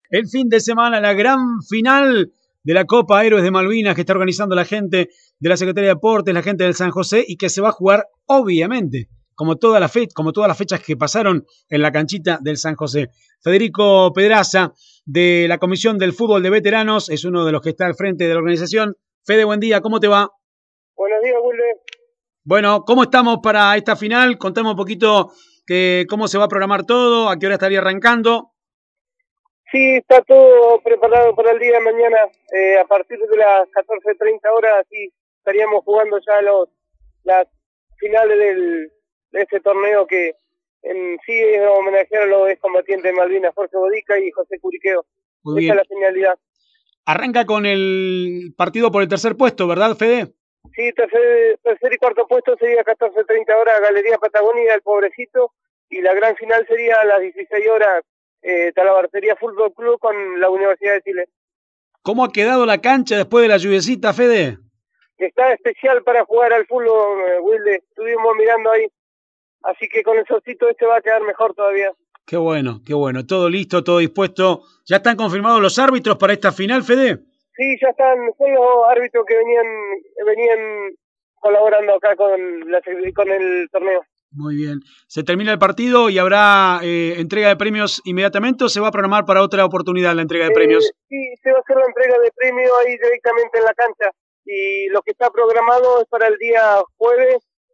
el fin de semana, la gran final de la Copa Héroes de Malvinas que está organizando la gente de la Secretaría de Deportes, la gente del San José, y que se va a jugar, obviamente, como todas las fechas que pasaron en la canchita del San José. Federico Pedraza, de la Comisión del Fútbol de Veteranos, es uno de los que está al frente de la organización. Fede, buen día, ¿cómo te va? Buenos días, Wilde. Bueno, ¿cómo estamos para esta final? Contame un poquito cómo se va a programar todo, a qué hora estaría arrancando. Sí, está todo preparado para el día de mañana. A partir de las 14:30 horas, sí, estaríamos jugando ya las finales de ese torneo que en sí es homenajear a los excombatientes de Malvinas, Jorge Bodica y José Curiqueo. Muy Esa bien. es la finalidad. Arranca con el partido por el tercer puesto, ¿verdad, Fede? Sí, tercer y cuarto puesto sería 14:30 horas, Galería Patagonia, El Pobrecito, y la gran final sería a las 16 horas, Talabartería Fútbol Club con la Universidad de Chile. ¿Cómo ha quedado la cancha después de la lluviecita, Fede? Está especial para jugar al fútbol, Wilde. Estuvimos mirando ahí. Así que con el solcito va a quedar mejor todavía. Qué bueno, qué bueno. Todo listo, todo dispuesto. ¿Ya están confirmados los árbitros para esta final, Fede? Sí, ya están. Son los árbitros que venían colaborando acá con el torneo. Muy bien. ¿Se termina el partido y habrá entrega de premios inmediatamente o se va a programar para otra oportunidad la entrega de premios? Sí, se va a hacer la entrega de premios ahí directamente en la cancha. Y lo que está programado es para el día jueves,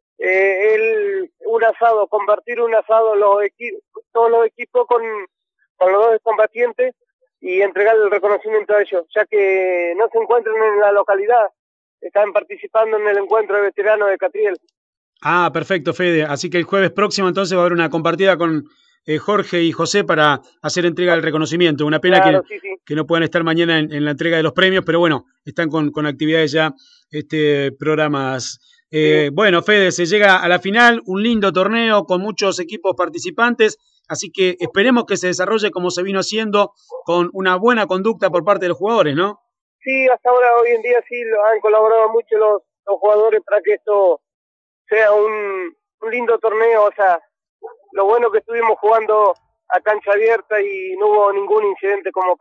un asado, compartir un asado todos los equipos con los dos combatientes y entregar el reconocimiento a ellos, ya que no se encuentran en la localidad, están participando en el encuentro de veteranos de Catriel. Ah, perfecto, Fede. Así que el jueves próximo entonces va a haber una compartida con Jorge y José para hacer entrega del reconocimiento. Una pena Claro, que, sí. que no puedan estar mañana en la entrega de los premios, pero bueno, están con actividades ya programadas. Sí. Bueno, Fede, se llega a la final, un lindo torneo con muchos equipos participantes, así que esperemos que se desarrolle como se vino haciendo, con una buena conducta por parte de los jugadores, ¿no? Sí, hasta ahora, hoy en día sí han colaborado mucho los jugadores para que esto sea un lindo torneo. O sea, lo bueno que estuvimos jugando a cancha abierta y no hubo ningún incidente como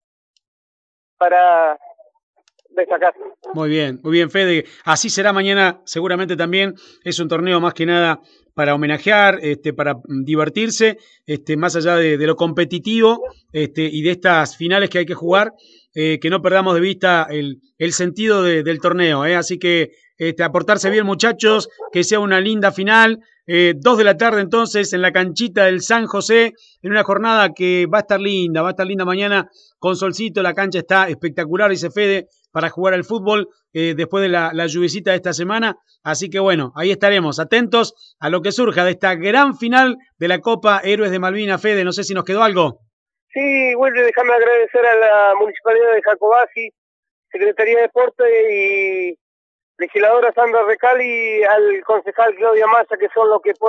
para destacar. Muy bien, Fede. Así será mañana, seguramente también. Es un torneo más que nada para homenajear, para divertirse, más allá de lo competitivo y de estas finales que hay que jugar, que no perdamos de vista el sentido del torneo. Así que aportarse bien, muchachos, que sea una linda final. 2 de la tarde entonces en la canchita del San José, en una jornada que va a estar linda mañana con solcito. La cancha está espectacular, dice Fede, para jugar al fútbol después de la lluviecita de esta semana. Así que bueno, ahí estaremos atentos a lo que surja de esta gran final de la Copa Héroes de Malvinas. Fede, no sé si nos quedó algo. Sí, Wilde, déjame agradecer a la Municipalidad de Jacobasi, Secretaría de Deportes y legisladora Sandra Recal y al concejal Claudia Massa, que son los que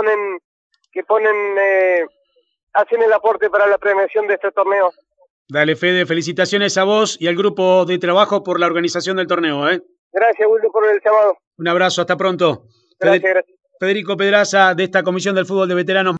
hacen el aporte para la premiación de este torneo. Dale, Fede, felicitaciones a vos y al grupo de trabajo por la organización del torneo. Gracias, Wilde, por el llamado. Un abrazo, hasta pronto. Gracias. Federico Pedraza, de esta Comisión del Fútbol de Veteranos.